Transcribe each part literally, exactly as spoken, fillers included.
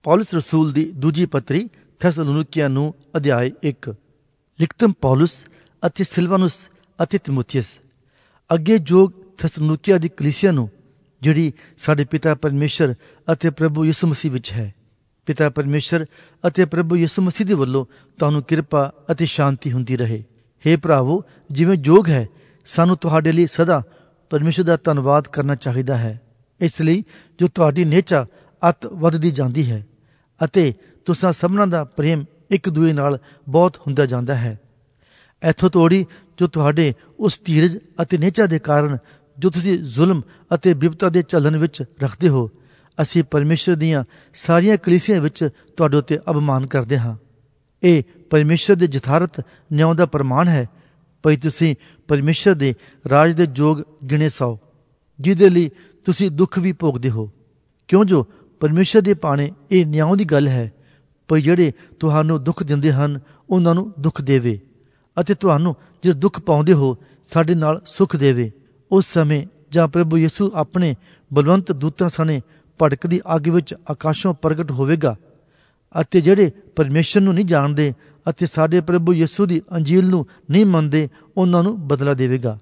ਪੌਲੁਸ ਰਸੂਲ ਦੀ ਦੂਜੀ ਪੱਤਰੀ ਥੈਸਲੁਨੀਕੀਆਂ ਨੂੰ ਅਧਿਆਇ ਇੱਕ। ਲਿਖਤਮ ਪੌਲੁਸ ਅਤੇ ਸਿਲਵਾਨੁਸ ਅਤੇ ਤਿਮੋਥੀਅਸ ਅੱਗੇ ਜੋਗ ਥੈਸਲੁਨੀਕੀਆਂ ਦੀ ਕਲੀਸਿਆ ਨੂੰ, ਜਿਹੜੀ ਸਾਡੇ ਪਿਤਾ ਪਰਮੇਸ਼ਰ ਅਤੇ ਪ੍ਰਭੂ ਯਿਸੂ ਮਸੀਹ ਵਿੱਚ ਹੈ। ਪਿਤਾ ਪਰਮੇਸ਼ਰ ਅਤੇ ਪ੍ਰਭੂ ਯਿਸੂ ਮਸੀਹ ਦੇ ਵੱਲੋਂ ਤੁਹਾਨੂੰ ਕਿਰਪਾ ਅਤੇ ਸ਼ਾਂਤੀ ਹੁੰਦੀ ਰਹੇ। ਹੇ ਭਰਾਵੋ, ਜਿਵੇਂ ਜੋਗ ਹੈ, ਸਾਨੂੰ ਤੁਹਾਡੇ ਲਈ ਸਦਾ ਪਰਮੇਸ਼ਰ ਦਾ ਧੰਨਵਾਦ ਕਰਨਾ ਚਾਹੀਦਾ ਹੈ, ਇਸ ਲਈ ਜੋ ਤੁਹਾਡੀ ਨਿਹਚਾ ਅੱਤ ਵੱਧਦੀ ਜਾਂਦੀ ਹੈ ਅਤੇ ਤੁਸਾਂ ਸਭਨਾਂ ਦਾ ਪ੍ਰੇਮ ਇੱਕ ਦੂਜੇ ਨਾਲ ਬਹੁਤ ਹੁੰਦਾ ਜਾਂਦਾ ਹੈ। ਇੱਥੋਂ ਤੋੜੀ ਜੋ ਤੁਹਾਡੇ ਉਸ ਧੀਰਜ ਅਤੇ ਨਿਹਚਾ ਦੇ ਕਾਰਨ ਜੋ ਤੁਸੀਂ ਜ਼ੁਲਮ ਅਤੇ ਬਿਪਤਾ ਦੇ ਝੱਲਣ ਵਿੱਚ ਰੱਖਦੇ ਹੋ, ਅਸੀਂ ਪਰਮੇਸ਼ਰ ਦੀਆਂ ਸਾਰੀਆਂ ਕਲੀਸਿਆਂ ਵਿੱਚ ਤੁਹਾਡੇ ਉੱਤੇ ਅਭਿਮਾਨ ਕਰਦੇ ਹਾਂ। ਇਹ ਪਰਮੇਸ਼ਰ ਦੇ ਯਥਾਰਥ ਨਿਆਂ ਦਾ ਪ੍ਰਮਾਣ ਹੈ ਭਈ ਤੁਸੀਂ ਪਰਮੇਸ਼ਰ ਦੇ ਰਾਜ ਦੇ ਯੋਗ ਗਿਣੇ ਸਾਓ, ਜਿਹਦੇ ਲਈ ਤੁਸੀਂ ਦੁੱਖ ਵੀ ਭੋਗਦੇ ਹੋ, ਕਿਉਂ ਜੋ ਪਰਮੇਸ਼ਰ ਦੇ ਭਾਣੇ ਇਹ ਨਿਆਂ ਦੀ ਗੱਲ ਹੈ ਭਈ ਜਿਹੜੇ ਤੁਹਾਨੂੰ ਦੁੱਖ ਦਿੰਦੇ ਹਨ ਉਹਨਾਂ ਨੂੰ ਦੁੱਖ ਦੇਵੇ, ਅਤੇ ਤੁਹਾਨੂੰ ਜਿਹੜੇ ਦੁੱਖ ਪਾਉਂਦੇ ਹੋ ਸਾਡੇ ਨਾਲ ਸੁੱਖ ਦੇਵੇ। ਉਸ ਸਮੇਂ ਜਾਂ ਪ੍ਰਭੂ ਯਿਸੂ ਆਪਣੇ ਬਲਵੰਤ ਦੂਤਾਂ ਸਣੇ ਭੜਕਦੀ ਅੱਗ ਵਿੱਚ ਆਕਾਸ਼ੋਂ ਪ੍ਰਗਟ ਹੋਵੇਗਾ, ਅਤੇ ਜਿਹੜੇ ਪਰਮੇਸ਼ਰ ਨੂੰ ਨਹੀਂ ਜਾਣਦੇ ਅਤੇ ਸਾਡੇ ਪ੍ਰਭੂ ਯਿਸੂ ਦੀ ਅੰਜੀਲ ਨੂੰ ਨਹੀਂ ਮੰਨਦੇ ਉਹਨਾਂ ਨੂੰ ਬਦਲਾ ਦੇਵੇਗਾ।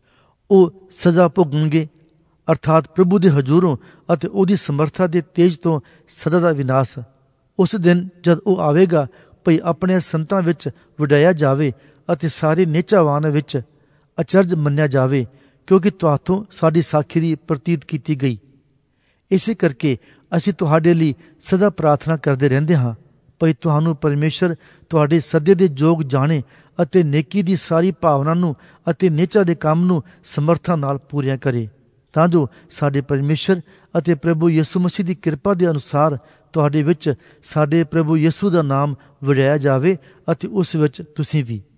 ਉਹ ਸਜ਼ਾ ਭੋਗਣਗੇ, ਅਰਥਾਤ ਪ੍ਰਭੂ ਦੇ ਹਜ਼ੂਰੋਂ ਅਤੇ ਉਹਦੀ ਸਮਰਥਾ ਦੇ ਤੇਜ ਤੋਂ ਸਦਾ ਦਾ ਵਿਨਾਸ਼। ਉਸ ਦਿਨ ਜਦ ਉਹ ਆਵੇਗਾ ਭਈ ਆਪਣੇ ਸੰਤਾਂ ਵਿੱਚ ਵਡਾਇਆ ਜਾਵੇ ਅਤੇ ਸਾਰੇ ਨਿਹਚਾਵਾਨ ਵਿੱਚ ਅਚਰਜ ਮੰਨਿਆ ਜਾਵੇ, ਕਿਉਂਕਿ ਤੁਹਾਥੋਂ ਸਾਡੀ ਸਾਖੀ ਦੀ ਪ੍ਰਤੀਤ ਕੀਤੀ ਗਈ। ਇਸੇ ਕਰਕੇ ਅਸੀਂ ਤੁਹਾਡੇ ਲਈ ਸਦਾ ਪ੍ਰਾਰਥਨਾ ਕਰਦੇ ਰਹਿੰਦੇ ਹਾਂ ਭਈ ਤੁਹਾਨੂੰ ਪਰਮੇਸ਼ਰ ਤੁਹਾਡੇ ਸੱਦੇ ਦੇ ਯੋਗ ਜਾਣੇ ਅਤੇ ਨੇਕੀ ਦੀ ਸਾਰੀ ਭਾਵਨਾ ਨੂੰ ਅਤੇ ਨਿਹਚਾ ਦੇ ਕੰਮ ਨੂੰ ਸਮਰਥਾ ਨਾਲ ਪੂਰੀਆਂ ਕਰੇ, ਤਾਂ ਜੋ ਸਾਡੇ ਪਰਮੇਸ਼ਰ ਅਤੇ ਪ੍ਰਭੂ ਯਿਸੂ ਮਸੀਹ ਦੀ ਕਿਰਪਾ ਦੇ ਅਨੁਸਾਰ ਤੁਹਾਡੇ ਵਿੱਚ ਸਾਡੇ ਪ੍ਰਭੂ ਯਿਸੂ ਦਾ ਨਾਮ ਵਡਿਆਇਆ ਜਾਵੇ ਅਤੇ ਉਸ ਵਿੱਚ ਤੁਸੀਂ ਵੀ।